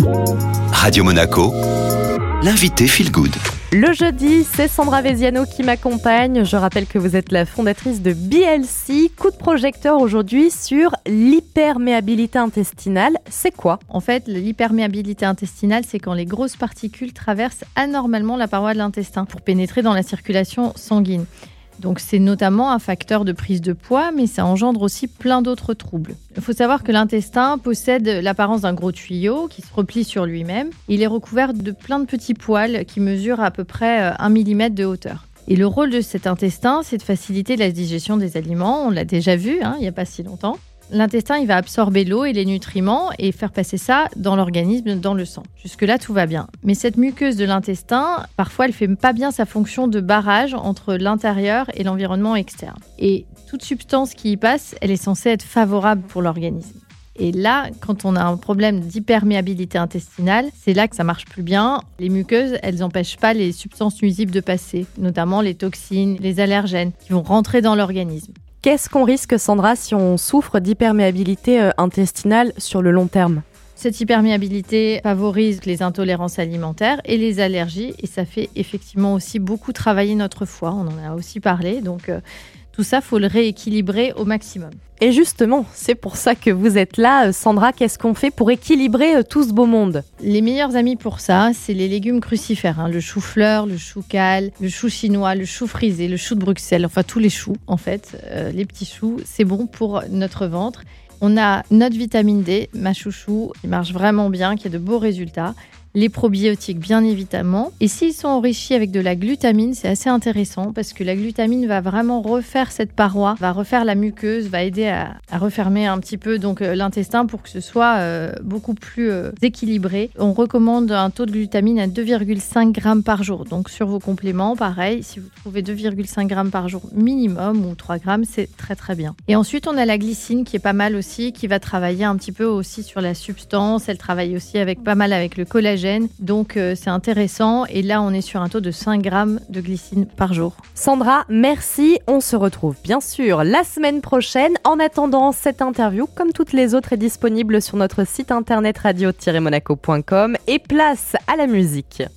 Radio Monaco, l'invité Feel Good. Le jeudi, c'est Sandra Veziano qui m'accompagne. Je rappelle que vous êtes la fondatrice de BLC. Coup de projecteur aujourd'hui sur l'hyperméabilité intestinale. C'est quoi ? En fait, l'hyperméabilité intestinale, c'est quand les grosses particules traversent anormalement la paroi de l'intestin pour pénétrer dans la circulation sanguine. Donc c'est notamment un facteur de prise de poids, mais ça engendre aussi plein d'autres troubles. Il faut savoir que l'intestin possède l'apparence d'un gros tuyau qui se replie sur lui-même. Il est recouvert de plein de petits poils qui mesurent à peu près 1 mm de hauteur. Et le rôle de cet intestin, c'est de faciliter la digestion des aliments. On l'a déjà vu, il n'y a pas si longtemps. L'intestin, il va absorber l'eau et les nutriments et faire passer ça dans l'organisme, dans le sang. Jusque-là, tout va bien. Mais cette muqueuse de l'intestin, parfois, elle ne fait pas bien sa fonction de barrage entre l'intérieur et l'environnement externe. Et toute substance qui y passe, elle est censée être favorable pour l'organisme. Et là, quand on a un problème d'hyperméabilité intestinale, c'est là que ça marche plus bien. Les muqueuses, elles n'empêchent pas les substances nuisibles de passer, notamment les toxines, les allergènes, qui vont rentrer dans l'organisme. Qu'est-ce qu'on risque, Sandra, si on souffre d'hyperméabilité intestinale sur le long terme ? Cette hyperméabilité favorise les intolérances alimentaires et les allergies, et ça fait effectivement aussi beaucoup travailler notre foie. On en a aussi parlé, donc tout ça, il faut le rééquilibrer au maximum. Et justement, c'est pour ça que vous êtes là. Sandra, qu'est-ce qu'on fait pour équilibrer tout ce beau monde ? Les meilleurs amis pour ça, c'est les légumes crucifères. Le chou-fleur, le chou-cal, le chou chinois, le chou frisé, le chou de Bruxelles, enfin tous les choux en fait. Les petits choux, c'est bon pour notre ventre. On a notre vitamine D, ma chouchou, qui marche vraiment bien, qui a de beaux résultats. Les probiotiques, bien évidemment. Et s'ils sont enrichis avec de la glutamine, c'est assez intéressant parce que la glutamine va vraiment refaire cette paroi, va refaire la muqueuse, va aider à refermer un petit peu donc l'intestin pour que ce soit beaucoup plus équilibré. On recommande un taux de glutamine à 2,5 grammes par jour. Donc sur vos compléments, pareil, si vous trouvez 2,5 grammes par jour minimum ou 3 grammes, c'est très très bien. Et ensuite, on a la glycine qui est pas mal aussi, qui va travailler un petit peu aussi sur la substance. Elle travaille aussi pas mal avec le collagène. Donc c'est intéressant et là on est sur un taux de 5 grammes de glycine par jour. Sandra, merci. On se retrouve bien sûr la semaine prochaine. En attendant, cette interview, comme toutes les autres, est disponible sur notre site internet radio-monaco.com et place à la musique.